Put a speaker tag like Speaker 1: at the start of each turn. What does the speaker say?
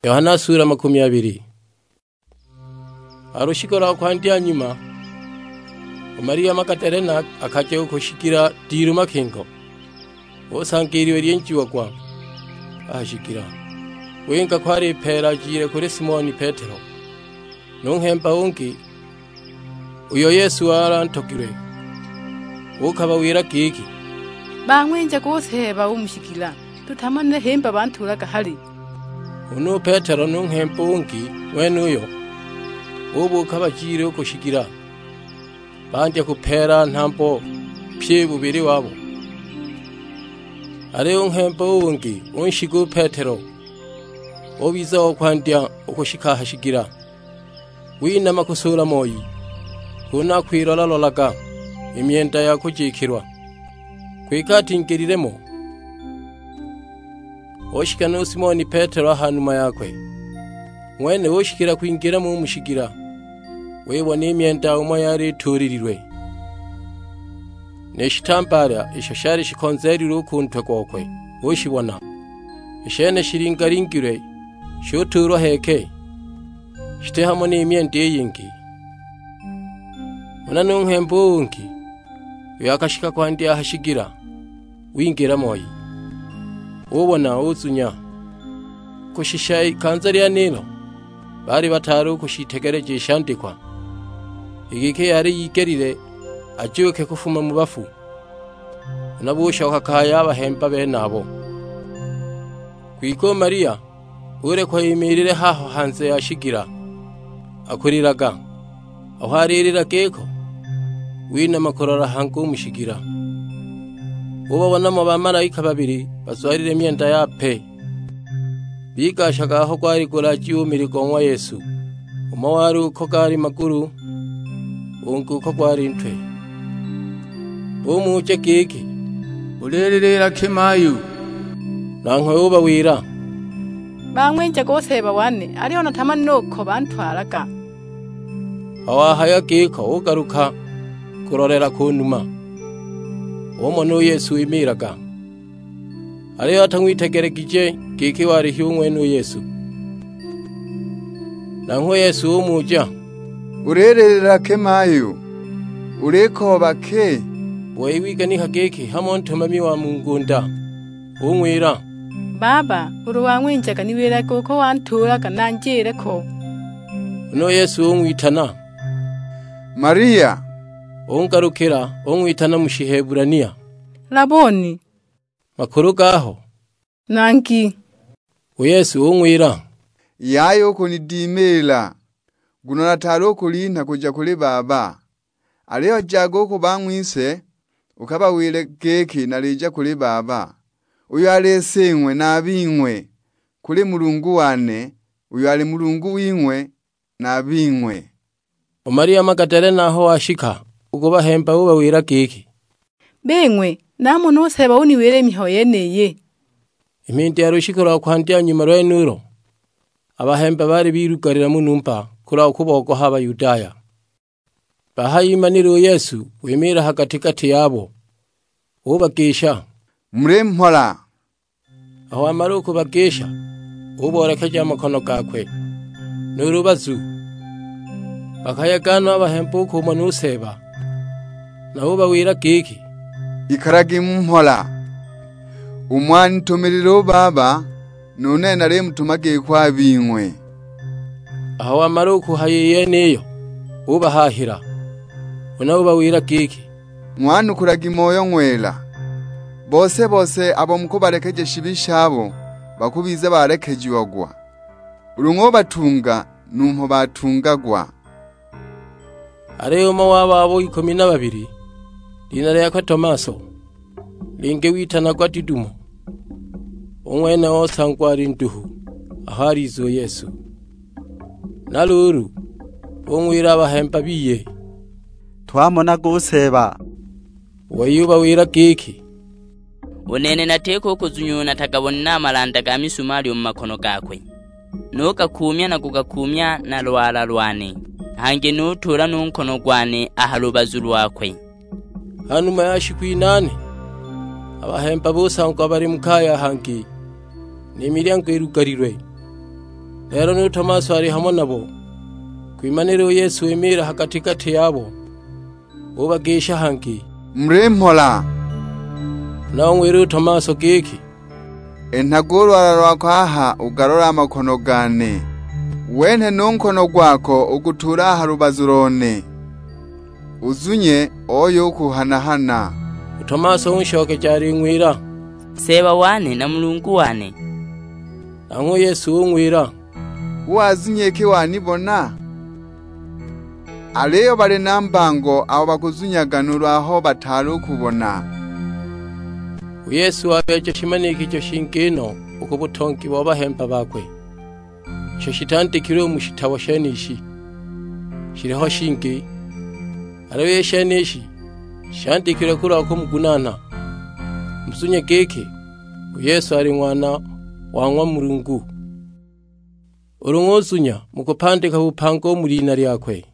Speaker 1: Yohana sura 20. Arushikora kwandia nyuma Maria Makaterena akaje kushikira diru makingo osangiriwe ryenjiwa kwa ahashikira wenga kwari pera jire kuri Simoni Petero nonhemba ungi uyo Yesu arantokire ukaba wira kiki
Speaker 2: bamwenje goseba umushikira tutamane hemba banturaga hari
Speaker 1: uno Petero nonhemba ungi wenuyo ubu kabajire ukushikira banje kupera ntambo pye bubiri wabo ari unhemba ungi unshigu Petero obiza okwandia ukushika hashigira wina makusura moyi kuna kwirora lolaga imyenda yakujikirwa kwikati ngiriremo oshikana Simoni Petero hanuma yakwe mwene oshikira kwingira mu mushigira webona imyenda umwe yari turirirwe neshitambara ishashari shikonzerira ukuntwe kokwe ushibona ishene shiringaringire shoturo heke shite hamwe n'imyenda yingi munane unhembungi yakashika kwandi ahashigira wingira moyi ubona uzunya kushisha kanzari ya Nilo bari bataru kushitegereje shandikwa igike yari yigerire ajuke kufuma mu bafu nabusha ukakaya abahemba benabo kwiko Maria ure ko yimirire haho hanze yashigira akuriraga aho aririra keko wina makorora hangu mushigira ubabona mu bamarayika babiri bazwarire imyenda yape bigashaga aho kwari kuragiye umirigonwa Yesu umawari uko gari maguru ungu uko kwari intwe umuje kiki
Speaker 3: urerera kemayu
Speaker 1: nankwe uba wira
Speaker 2: bamwenje goseba wane ariho natamani noko bantwaraga
Speaker 1: awahaya kiko ugaruka kurorera kunuma umuntu Yesu imiraga ariyo atangwitegeregije kiki wari hyumwe no Yesu nankwe Yesu umuja
Speaker 3: urerera kemayu ureko bake
Speaker 1: wewiga ni hageki hamonto mami wa mungunda umwira
Speaker 2: baba uruwamwenjaga niwera koko wanturaga nanjere ko
Speaker 1: no Yesu umwitana
Speaker 3: Maria
Speaker 1: ungarukira umwitana mushiheburania
Speaker 2: Raboni
Speaker 1: makuru gaho
Speaker 2: nanki
Speaker 1: Yesu umwira
Speaker 3: yayo kunidimela gunona taro kulinta kuja kuli baba aliyo jago ko bamwise ukaba wile keki nalija kuli baba uyo alesengwe nabingwe kuli mulungu wane uyo ali mulungu wingwe nabingwe
Speaker 1: Maria Makaterena aho ashika uko bahemba uba wira keki
Speaker 2: bengwe namo no seba uniwere miho yeneye
Speaker 1: imindi yarushikora kwandia nyuma rwenuro abahemba bari birugarira munumpa kura ukuboko haba Yudaya bahayimaniro Yesu wemera hakatikati yabo ubagisha
Speaker 3: murempola
Speaker 1: aho amaro kubagisha uborekeje amakono gakwe nurubazu bakayagana abahemba ko manuseba nabo bawira kiki
Speaker 3: ikaragi mumpola umwani tomerero baba none nare mutumage kwa bingwe
Speaker 1: aho amaro kuhayiye niyo ubahahira unabo bawira kiki
Speaker 3: mwana kuragi moyo nwela bose abo muko barekeje shibishabo bakubize barekejiwagwa urungo batunga numpo batungagwa
Speaker 1: areyo mawabo 12 linare yakwa Tomaso linge witana kwa Didumo umwene osangwa ari nduhu aharizo Yesu naluru umwira abahemba biye
Speaker 4: twamona guseba
Speaker 1: wayuba wira kiki
Speaker 5: unene nateko kuzunyuna takabona amalanda ga misumali mu makono gakwe nuka kumya na kugakumya na lwala lwane hange nutura nunkono gwane ahalubazu lwakwe
Speaker 1: hanuma yashikwinane abahemba bose ngo bari mukaya hangi n'emiryango irugarirwe Lero ni Tomaso ari hamwe nabo. Kwimaniro Yesu wimira hakatikati yabo. Ubagisha hangi.
Speaker 3: Mremhola.
Speaker 1: Na ngwiru Tomaso giki.
Speaker 3: Entaguru ararwako aha ugarora amakono gane. Wene nonkono gwako ugutura harubazurone. Uzunye oyo kuhanahana.
Speaker 1: Tomaso unshoke cyari ngwira.
Speaker 5: Seba wane na Mulungu wane.
Speaker 1: Nango Yesu ngwira.
Speaker 3: Wazinye ki wanibona? Aleyo bale nambango abo bakuzunyaganura aho batari kubona.
Speaker 1: Yesu abeje shimaniki cyo shinkino ukubutonki wabahemba bakwe. Cyo shitandikire mu shitabo shenishi. Shiriho shinki. Arabe shenishi. Shandikire kuri ako mugunana. Msunye geke. Yesu ari mwana wangwa Mulungu. Urungozunya mukupandika bupango muri ina ryakwe.